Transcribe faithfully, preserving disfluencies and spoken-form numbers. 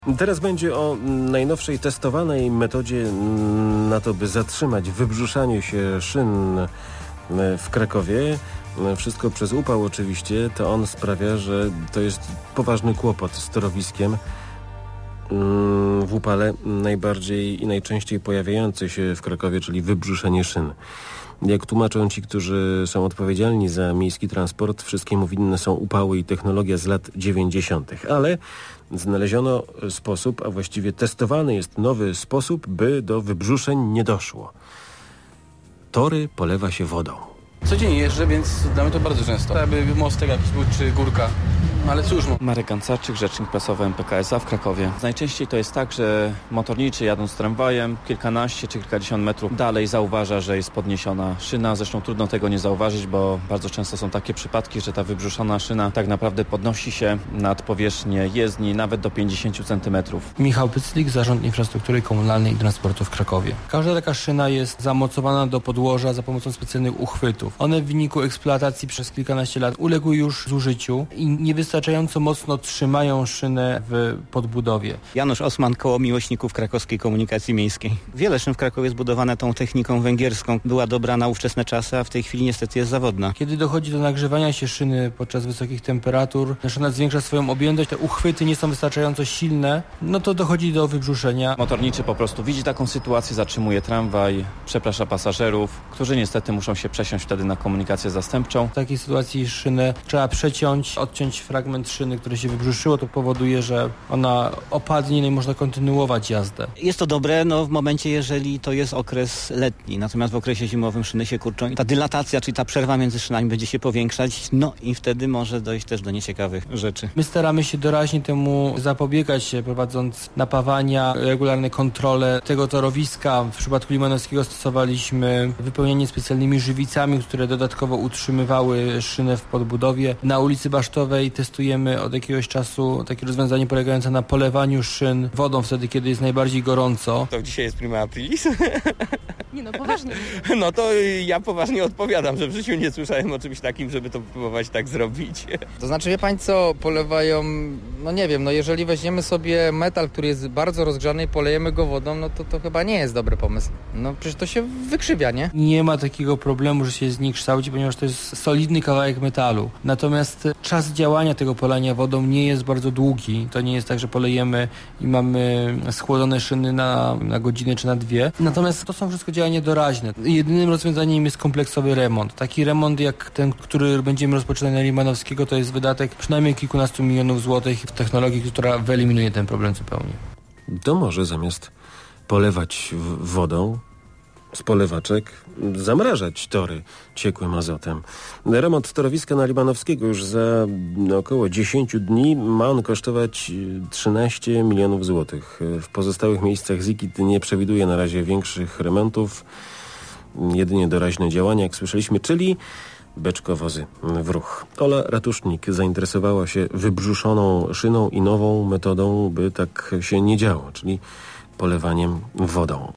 Teraz będzie o najnowszej testowanej metodzie na to, by zatrzymać wybrzuszanie się szyn w Krakowie. Wszystko przez upał oczywiście. To on sprawia, że to jest poważny kłopot z torowiskiem. W upale najbardziej i najczęściej pojawiający się w Krakowie, czyli wybrzuszenie szyn. Jak tłumaczą ci, którzy są odpowiedzialni za miejski transport, wszystkiemu winne są upały i technologia z lat dziewięćdziesiątych. Ale znaleziono sposób, a właściwie testowany jest nowy sposób, by do wybrzuszeń nie doszło. Tory polewa się wodą. Codziennie jeżdżę, więc dla mnie to bardzo często. Jakby mostek jakiś był, czy górka. No ale cóż. Marek Gancarczyk, rzecznik prasowy M P K S A w Krakowie. Najczęściej to jest tak, że motorniczy jadąc tramwajem kilkanaście czy kilkadziesiąt metrów dalej zauważa, że jest podniesiona szyna. Zresztą trudno tego nie zauważyć, bo bardzo często są takie przypadki, że ta wybrzuszona szyna tak naprawdę podnosi się nad powierzchnię jezdni nawet do pięćdziesiąt centymetrów. Michał Pyclik, Zarząd Infrastruktury Komunalnej i Transportu w Krakowie. Każda taka szyna jest zamocowana do podłoża za pomocą specjalnych uchwytów. One w wyniku eksploatacji przez kilkanaście lat uległy już zużyciu i nie wystarczająco mocno trzymają szynę w podbudowie. Janusz Osman, Koło Miłośników Krakowskiej Komunikacji Miejskiej. Wiele szyn w Krakowie zbudowane tą techniką węgierską. Była dobra na ówczesne czasy, a w tej chwili niestety jest zawodna. Kiedy dochodzi do nagrzewania się szyny podczas wysokich temperatur, szyna zwiększa swoją objętość, te uchwyty nie są wystarczająco silne, no to dochodzi do wybrzuszenia. Motorniczy po prostu widzi taką sytuację, zatrzymuje tramwaj, przeprasza pasażerów, którzy niestety muszą się przesiąść wtedy na komunikację zastępczą. W takiej sytuacji szynę trzeba przeciąć, odciąć fragment szyny, które się wybrzuszyło, to powoduje, że ona opadnie, no i można kontynuować jazdę. Jest to dobre no, w momencie, jeżeli to jest okres letni, natomiast w okresie zimowym szyny się kurczą i ta dylatacja, czyli ta przerwa między szynami będzie się powiększać, no i wtedy może dojść też do nieciekawych rzeczy. My staramy się doraźnie temu zapobiegać, prowadząc napawania, regularne kontrole tego torowiska. W przypadku Limanowskiego stosowaliśmy wypełnianie specjalnymi żywicami, które dodatkowo utrzymywały szynę w podbudowie. Na ulicy Basztowej testujemy od jakiegoś czasu takie rozwiązanie polegające na polewaniu szyn wodą wtedy, kiedy jest najbardziej gorąco. To dzisiaj jest prima aprilis? Nie no, poważnie. No to ja poważnie odpowiadam, że w życiu nie słyszałem o czymś takim, żeby to próbować tak zrobić. To znaczy, wie pani co, polewają, no nie wiem, no jeżeli weźmiemy sobie metal, który jest bardzo rozgrzany i polejemy go wodą, no to to chyba nie jest dobry pomysł. No przecież to się wykrzywia, nie? Nie ma takiego problemu, że się zniekształci, ponieważ to jest solidny kawałek metalu. Natomiast czas działania tego polania wodą nie jest bardzo długi. To nie jest tak, że polejemy i mamy schłodzone szyny na, na godzinę czy na dwie. Natomiast to są wszystko działania doraźne. Jedynym rozwiązaniem jest kompleksowy remont. Taki remont jak ten, który będziemy rozpoczynać na Limanowskiego, to jest wydatek przynajmniej kilkunastu milionów złotych w technologii, która wyeliminuje ten problem zupełnie. To może zamiast polewać wodą z polewaczek zamrażać tory ciekłym azotem. Remont torowiska na Limanowskiego już za około dziesięć dni ma on kosztować trzynaście milionów złotych. W pozostałych miejscach ZIKiT nie przewiduje na razie większych remontów, jedynie doraźne działania, jak słyszeliśmy, czyli beczkowozy w ruch. Ola Ratusznik zainteresowała się wybrzuszoną szyną i nową metodą, by tak się nie działo, czyli polewaniem wodą.